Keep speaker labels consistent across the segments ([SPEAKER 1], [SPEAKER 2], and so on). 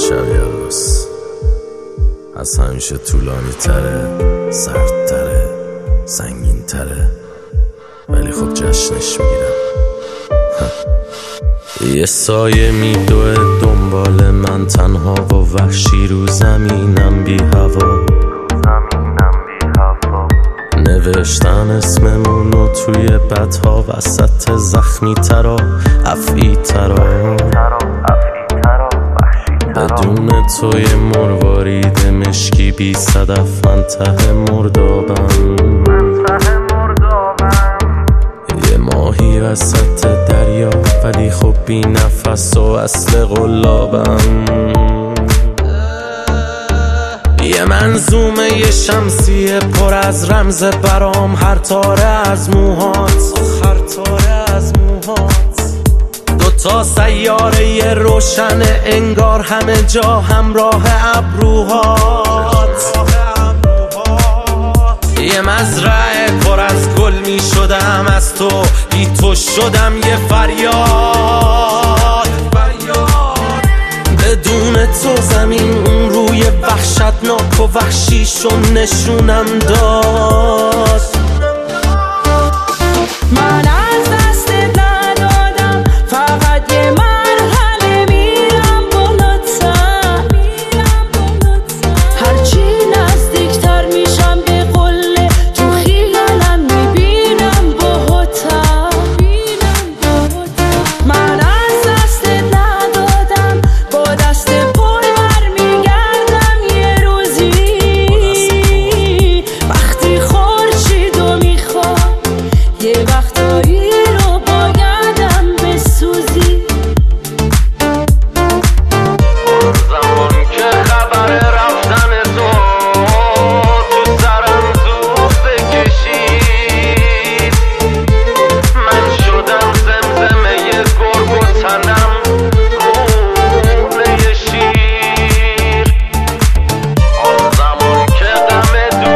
[SPEAKER 1] شب یلداست از همیشه طولانی تره، سرد تره، سنگین تره، ولی خب جشنش میگیرم. یه سایه میدوه دنبال من تنها و وحشی رو زمینم بی هوا. نوشتن اسممونو توی بدها وسط زخمی ترا افعی ترا. بدون توی مروارید مشکی بی صدف من ته مردابم. یه ماهی وسط دریا ولی خب بی نفس و اصل قلابم. یه منظومه یه شمسیه پر از رمز برام، هر تاره از موهات، هر تاره از موهات. دوتا سیاره یه روشن انگار همه جا همراه ابروهات. یه مزرعه پر از گل می شدم از تو، بی تو شدم یه فریاد. بدون تو زمین اون روی وحشتناک و وحشیشو نشونم داد.
[SPEAKER 2] من از دستت ندادم، فقط یه مرحله میرم بالاتر. هرچی نزدیکتر میشم به قله تو خیالم میبینم باهاتر. من از دستت ندادم، با دست پر برمیگردم یه روزی، وقتی خورشیدو میخوام یه وقتایی رو بایدم بسوزی.
[SPEAKER 3] زمان که خبر رفتن تو سرم زود بکشید، من شدم زمزمه گرگ و تنم خونه شیر. آن زمان که غم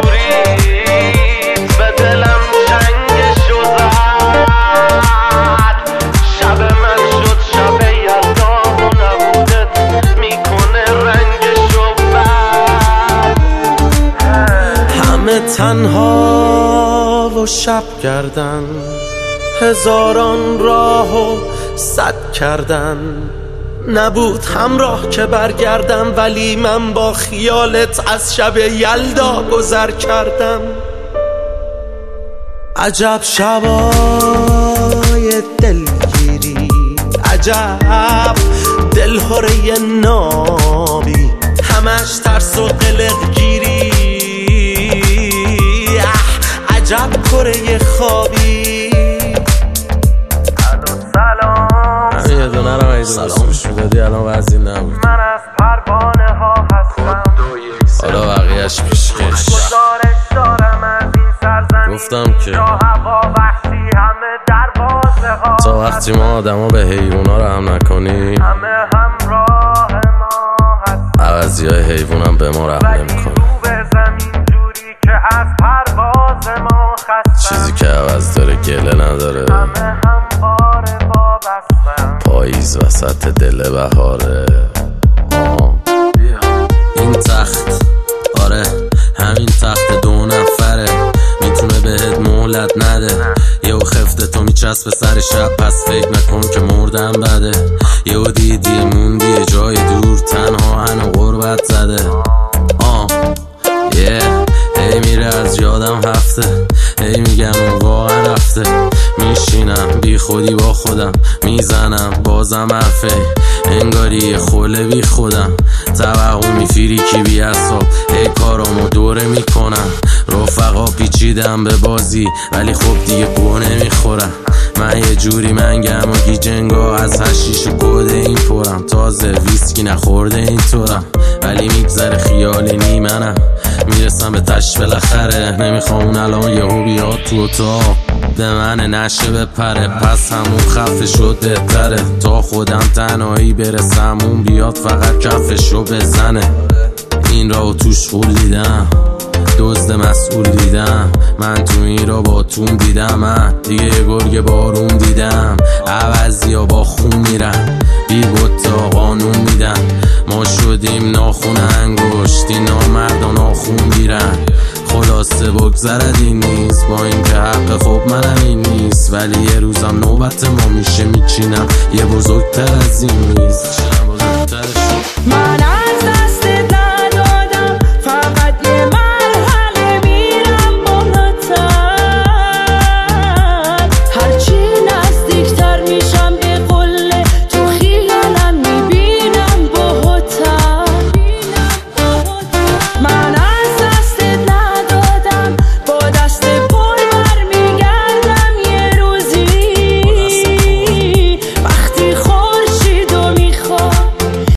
[SPEAKER 3] دوریت به دلم چنگشو زد، شب من شد شب یلدا و نبودت میکنه رنگشو بد.
[SPEAKER 1] همه تنها و شب کردن، هزاران راه و صد کردن. نبود همراه که برگردم ولی من با خیالت از شب یلدا گذر کردم. عجب شبای دلگیری، عجب دلهوره نابی، همش ترس و قلق گیری. عجب کره خوابی. همین یه دونه رو مگه دوستش میدادی الان وزی نبود.
[SPEAKER 3] من از پروانه ها هستم،
[SPEAKER 1] حالا بقیهش پیش خیش.
[SPEAKER 3] گزارش دارم از این سرزمین،
[SPEAKER 1] گفتم که
[SPEAKER 3] جا هوا وحشی همه دروازه ها.
[SPEAKER 1] تا وقتی ما آدما به حیوونا رحم نکنیم،
[SPEAKER 3] همه همراه ما هست،
[SPEAKER 1] عوضی های حیوون هم به ما رحم نمیکنه.
[SPEAKER 3] رو به زمین جوری که از پرواز ما خستم.
[SPEAKER 1] چیزی که عوض داره گله نداره.
[SPEAKER 3] همه همواره وابستم.
[SPEAKER 1] پاییز وسط دل بهاره. این تخت، آره همین تخت 2 نفره، میتونه بهت مهلت نده. یهو خفته تو میچسبه سر شب، پس فکر نکن که مردم بده. یهو دیدی موندی یه جای دور، تنها هنو غربت زده. هی میره از یادم هفته، هی میگم اون واقعا رفته. میشینم بی خودی با خودم، میزنم بازم حرفه، انگاری یه خوله بی خودم. توقع میفیری کی بی اصاب، هی کارامو دوره میکنم. رفقا پیچیدم به بازی ولی خب دیگه گوه نمیخورم. من یه جوری منگم و گیجنگا از هشیش و گوده این پرم. تازه ویسکی نخورده این طورم ولی میگذره خیال نیمنم. میرسم به تش بالاخره، نمیخوام اون الان یهو بیاد تو اتاق به من نشه بپره. پس همون خفه شد بهتره تا خودم تنهایی برسم، اون بیاد فقط کفشو بزنه. این راو توش خول دیدم، دزد مسئول دیدم، من تو این را با تون دیدم. من دیگه یه گرگ بارون دیدم، عوضی ها با خون میرن، بی گتا قانون میدن. ما شدیم ناخون انگشتی، نامردان آخون گیرن. خلاصه بگذرد این نیست، با این که حق خب منم این نیست، ولی یه روزم نوبت ما میشه میچینم یه بزرگتر از این نیست.
[SPEAKER 2] منم